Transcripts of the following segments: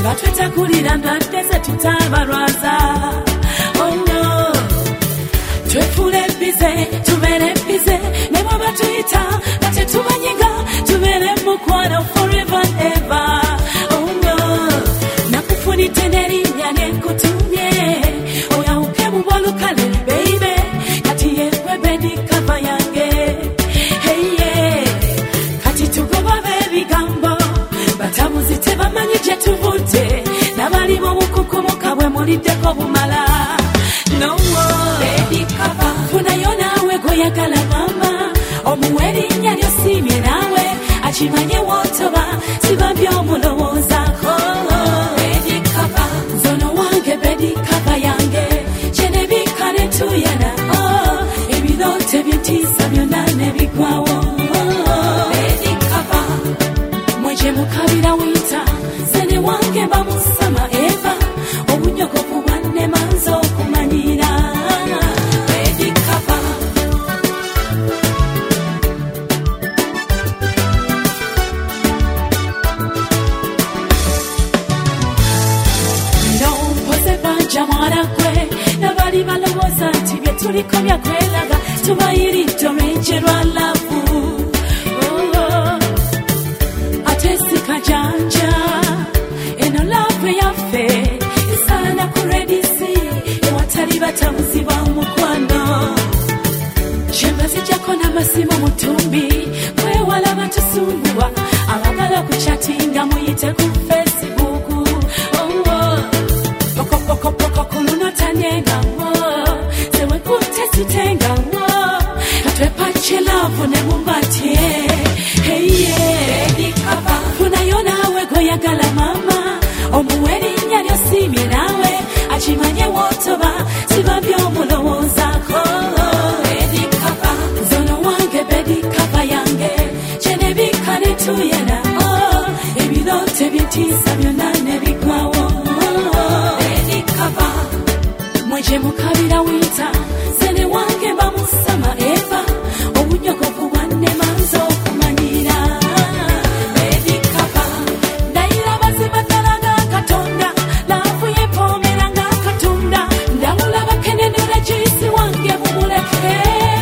batwetakulira ndwadde ze tutabalwaza. Oh no, twefule bize tubeere bize ne bw'aba tuyita nga tetubanyiga tubeere mukwano forever and ever. Oh no, nakufunidde n'erinnya ly'enkutumye oyawuke mu bwolukale baby kati yeegwe bedi kava yange. Hey yeah, kati tugoba b'ebigambo batabuzi tebamanyi gye tuvudde n'abali mu bukukumuka bwe muliddeko bumala. No bedi kava funayo naawe gw'oyagala mama omuwe erinnya ly'osiimye naawe akimanye w'otoba siba by'omulowoozaako. Bedi kava zono wange bedi kava yange kyenebika ne tuyana ebiroote by'entiisa byonna ne bigwawo. Bedi kava mweje mukabira wita zene wange bamusama eva obunyogovu bwannemanza okumanyira. Bedi kava nompoze banja mwana gwe nabali balowooza nti bye tuliko byakweraga tubayiridde olw'enje lwa lavu. Ate sikajanja eno lavu yaffe esaana ku redisi ewatali batabuzi ba mukwano. Kyembazijjako n'amasimu mu ttumbi kwewala batusumbuwa abagala ku chatinga muyite ku Facebook. Pokopokopoko ku luno tanyengawo zewekutte sitengawo katwepache lavu ne mumbatye. Hey yeah, bedi kava funayo naawe gw'oyagala mama omuwe erinnya ly'osiimye naawe akimanye w'otoba siba by'omulowoozaako. Bedi kava zono wange bedi kava yange kyenebika ne tuyana ebiroote by'entiisa byonna ne bigwawo. Bedi kava mweje mukabira wita zene wange bamusama eva obunyogovu bwannemanza okumanyira. Bedi kava ndayira baziba ddala nga Katonda laavu yepoomera nga Katonda ndabula bakenenera juyisi wange bumuleke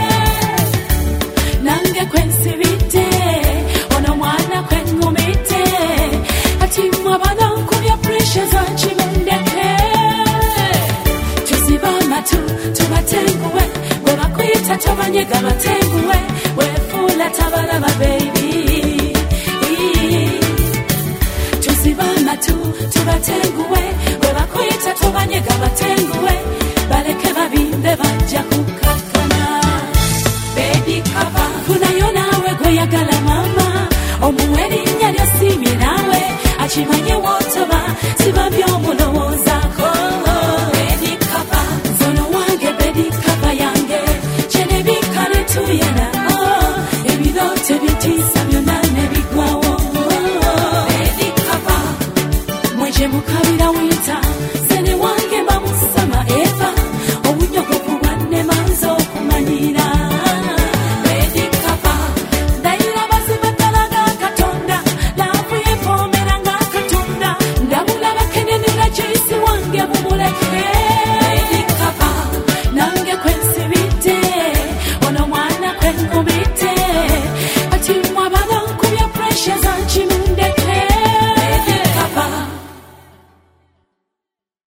nange kwensibidde ono mwana kweŋŋumidde kati mmwe abanankubya puresha zankimundeke. Tuziba amatu tubatenguwe bwe bakuyita tobanyega batenguwe weefuula tabalaba baby. Tuziba amatu tubatenguwe bwe bakuyita tobanyega batenguwe baleke babimbe bajja kukakkana. Bedi kava funayo naawe gw'oyagala mama omuwe erinnya ly'osiimye naawe akimanye w'otoba siba by'omulo